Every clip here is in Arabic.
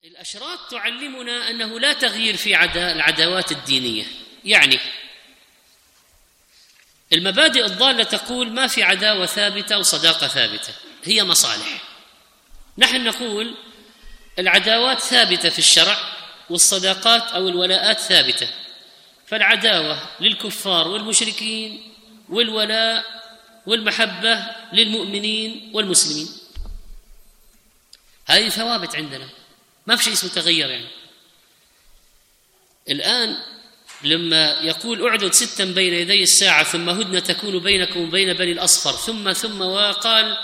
الأشراط تعلمنا أنه لا تغيير في العداوات الدينية. يعني المبادئ الضالة تقول ما في عداوة ثابتة وصداقة ثابتة، هي مصالح. نحن نقول العداوات ثابتة في الشرع والصداقات أو الولاءات ثابتة، فالعداوة للكفار والمشركين والولاء والمحبة للمؤمنين والمسلمين، هذه ثوابت عندنا، ما في شيء اسمه تغير. يعني الآن لما يقول اعدد 6 بين يدي الساعة ثم هدنة تكون بينكم وبين بني الأصفر ثم وقال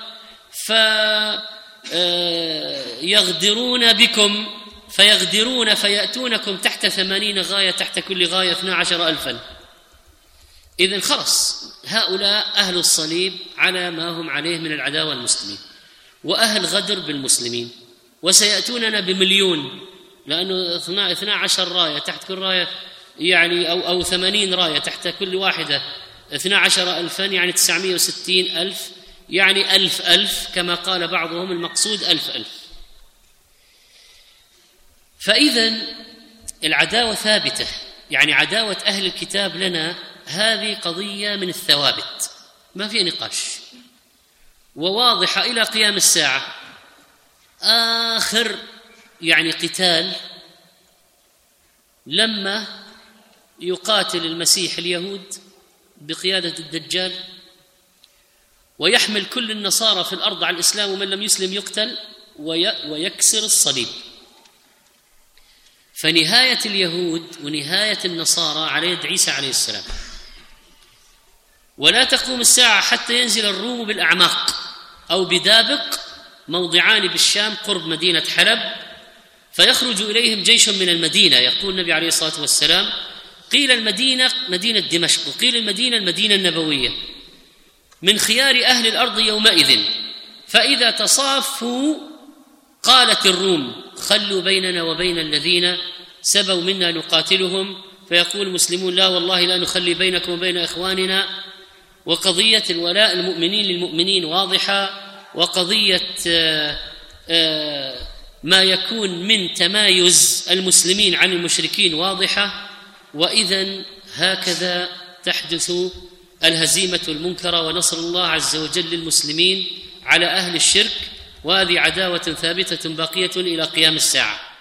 يغدرون بكم فيغدرون فيأتونكم تحت 80 غاية تحت كل غاية 12,000. إذن خلص هؤلاء أهل الصليب على ما هم عليه من العداوة المسلمين وأهل غدر بالمسلمين، وسيأتوننا بمليون، لأنه 12 راية تحت كل راية يعني أو 80 راية تحت كل واحدة 12,000، يعني 960,000، يعني 1000 كما قال بعضهم، المقصود 1000. فإذا العداوة ثابتة، يعني عداوة أهل الكتاب لنا هذه قضية من الثوابت ما فيها نقاش وواضحة إلى قيام الساعة. آخر يعني قتال لما يقاتل المسيح اليهود بقيادة الدجال ويحمل كل النصارى في الأرض على الإسلام، ومن لم يسلم يقتل ويكسر الصليب. فنهاية اليهود ونهاية النصارى على يد عيسى عليه السلام، ولا تقوم الساعة حتى ينزل الروم بالأعماق أو بدابق، موضعان بالشام قرب مدينة حلب، فيخرج إليهم جيش من المدينة. يقول النبي عليه الصلاة والسلام قيل المدينة مدينة دمشق، وقيل المدينة المدينة النبوية، من خيار أهل الأرض يومئذ، فإذا تصافوا قالت الروم خلوا بيننا وبين الذين سبوا منا نقاتلهم، فيقول المسلمون لا والله لا نخلي بينكم وبين إخواننا. وقضية الولاء المؤمنين للمؤمنين واضحة، وقضية ما يكون من تمايز المسلمين عن المشركين واضحة. وإذن هكذا تحدث الهزيمة المنكرة ونصر الله عز وجل للمسلمين على أهل الشرك، وهذه عداوة ثابتة باقية إلى قيام الساعة.